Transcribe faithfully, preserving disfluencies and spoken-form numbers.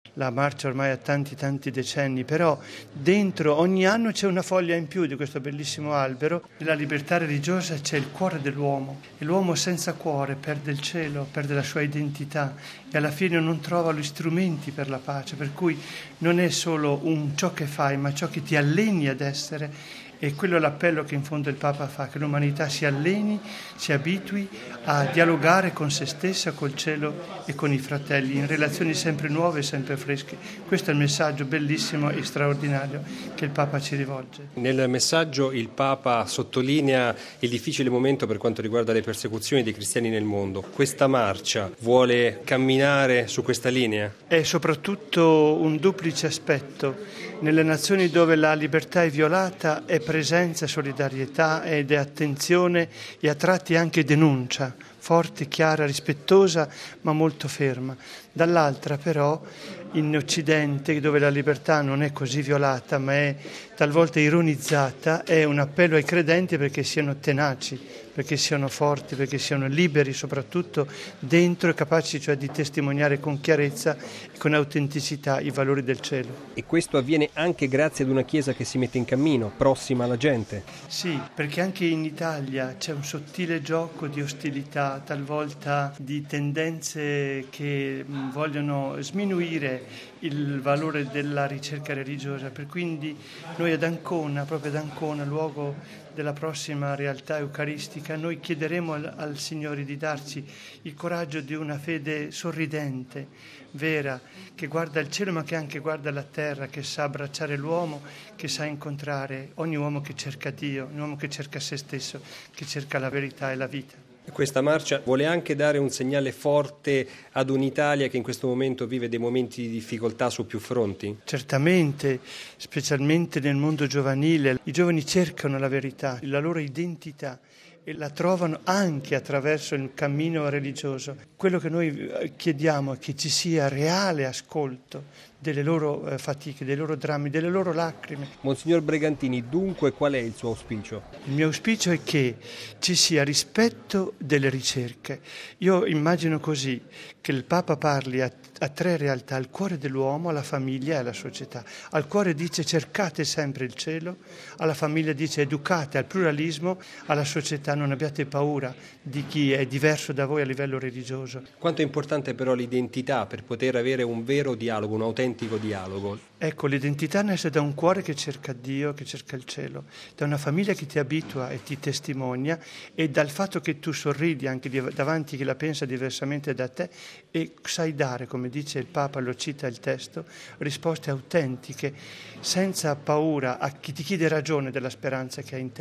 la marcia ormai ha tanti tanti decenni, però dentro ogni anno c'è una foglia in più di questo bellissimo albero. Nella libertà religiosa c'è il cuore dell'uomo e l'uomo senza cuore perde il cielo, perde la sua identità e alla fine non trova gli strumenti per la pace, per cui non è solo un ciò che fai, ma ciò che ti alleni ad essere. E quello è l'appello che in fondo il Papa fa, che l'umanità si alleni, si abitui a dialogare con se stessa, col cielo e con i fratelli, in relazioni sempre nuove e sempre fresche. Questo è il messaggio bellissimo e straordinario che il Papa ci rivolge. Nel messaggio il Papa sottolinea il difficile momento per quanto riguarda le persecuzioni dei cristiani nel mondo. Questa marcia vuole camminare su questa linea? È soprattutto un duplice aspetto. Nelle nazioni dove la libertà è violata è presenza, solidarietà ed è attenzione e a tratti anche denuncia, forte, chiara, rispettosa ma molto ferma. Dall'altra però in Occidente, dove la libertà non è così violata ma è talvolta ironizzata, è un appello ai credenti perché siano tenaci, perché siano forti, perché siano liberi soprattutto dentro e capaci cioè di testimoniare con chiarezza e con autenticità i valori del cielo. E questo avviene anche grazie ad una Chiesa che si mette in cammino, prossima alla gente. Sì, perché anche in Italia c'è un sottile gioco di ostilità, talvolta di tendenze che vogliono sminuire il valore della ricerca religiosa, per quindi noi ad Ancona, proprio ad Ancona, luogo della prossima realtà eucaristica, noi chiederemo al, al Signore di darci il coraggio di una fede sorridente, vera, che guarda il cielo ma che anche guarda la terra, che sa abbracciare l'uomo, che sa incontrare ogni uomo che cerca Dio, un uomo che cerca se stesso, che cerca la verità e la vita. Questa marcia vuole anche dare un segnale forte ad un'Italia che in questo momento vive dei momenti di difficoltà su più fronti? Certamente, specialmente nel mondo giovanile, i giovani cercano la verità, la loro identità e la trovano anche attraverso il cammino religioso. Quello che noi chiediamo è che ci sia reale ascolto delle loro eh, fatiche, dei loro drammi, delle loro lacrime. Monsignor Bregantini, dunque qual è il suo auspicio? Il mio auspicio è che ci sia rispetto delle ricerche. Io immagino così, che il Papa parli a, a tre realtà, al cuore dell'uomo, alla famiglia e alla società. Al cuore dice cercate sempre il cielo, alla famiglia dice educate al pluralismo, alla società non abbiate paura di chi è diverso da voi a livello religioso. Quanto è importante però l'identità per poter avere un vero dialogo, un autentico dialogo? Ecco, l'identità nasce da un cuore che cerca Dio, che cerca il cielo, da una famiglia che ti abitua e ti testimonia e dal fatto che tu sorridi anche davanti a chi la pensa diversamente da te e sai dare, come dice il Papa, lo cita il testo, risposte autentiche, senza paura a chi ti chiede ragione della speranza che hai in te.